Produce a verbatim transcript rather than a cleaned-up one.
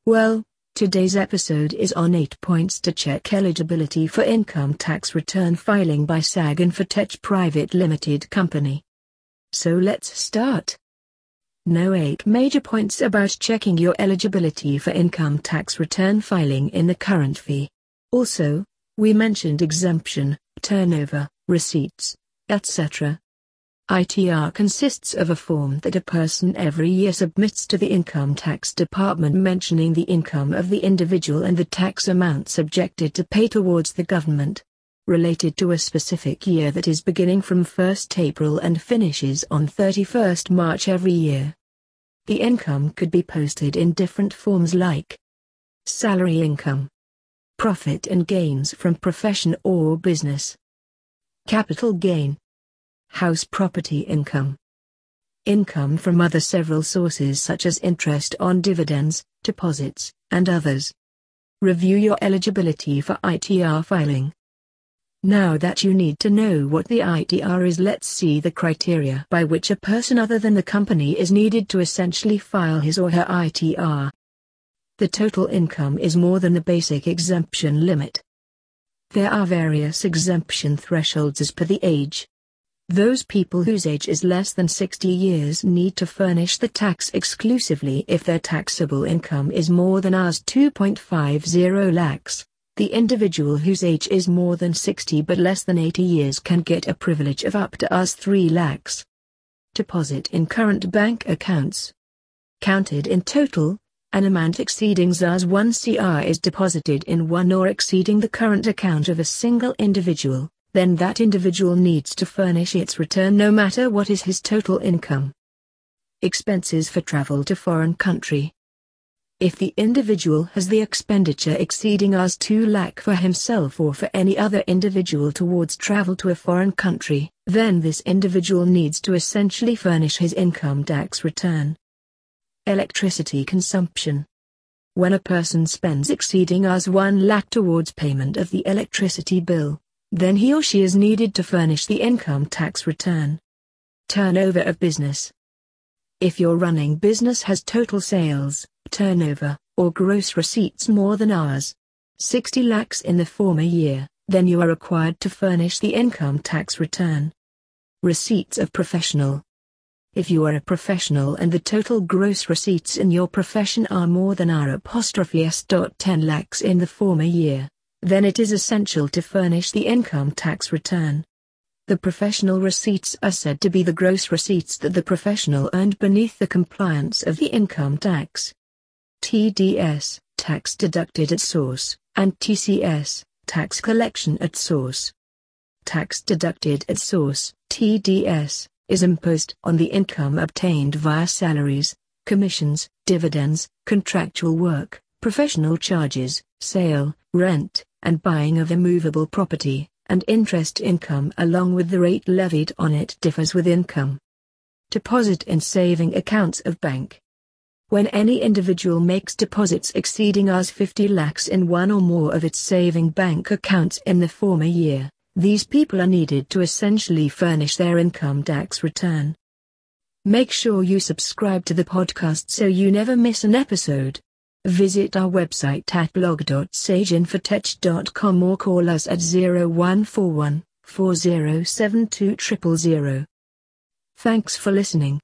Well, today's episode is on eight points to check eligibility for income tax return filing by Sag Infotech Private Limited Company. So let's start. Know eight major points about checking your eligibility for income tax return filing in the current fee. Also, we mentioned exemption, turnover, receipts, et cetera. I T R consists of a form that a person every year submits to the Income Tax Department mentioning the income of the individual and the tax amount subjected to pay towards the government, related to a specific year that is beginning from first April and finishes on thirty-first March every year. The income could be posted in different forms like salary income, profit and gains from profession or business, capital gain, house property income, income from other several sources such as interest on dividends, deposits, and others. Review your eligibility for I T R filing. Now that you need to know what the I T R is, let's see the criteria by which a person other than the company is needed to essentially file his or her I T R. The total income is more than the basic exemption limit. There are various exemption thresholds as per the age. Those people whose age is less than sixty years need to furnish the tax exclusively if their taxable income is more than two point five zero lakhs. The individual whose age is more than sixty but less than eighty years can get a privilege of up to three lakhs. Deposit in current bank accounts. Counted in total, an amount exceeding one crore is deposited in one or exceeding the current account of a single individual. Then that individual needs to furnish its return no matter what is his total income. Expenses for travel to foreign country. If the individual has the expenditure exceeding two lakh for himself or for any other individual towards travel to a foreign country, then this individual needs to essentially furnish his income tax return. Electricity consumption. When a person spends exceeding one lakh towards payment of the electricity bill, then he or she is needed to furnish the income tax return. Turnover of business. If your running business has total sales, turnover, or gross receipts more than sixty lakhs in the former year, then you are required to furnish the income tax return. Receipts of professional. If you are a professional and the total gross receipts in your profession are more than ten lakhs in the former year, then it is essential to furnish the income tax return. The professional receipts are said to be the gross receipts that the professional earned beneath the compliance of the income tax. T D S, tax deducted at source, and T C S, tax collection at source. Tax deducted at source, T D S, is imposed on the income obtained via salaries, commissions, dividends, contractual work, professional charges, sale, rent, and buying of immovable property, and interest income along with the rate levied on it differs with income. Deposit in saving accounts of bank. When any individual makes deposits exceeding fifty lakhs in one or more of its saving bank accounts in the former year, these people are needed to essentially furnish their income tax return. Make sure you subscribe to the podcast so you never miss an episode. Visit our website at blog dot sage infotech dot com or call us at zero one four one, four zero seven two zero zero zero. Thanks for listening.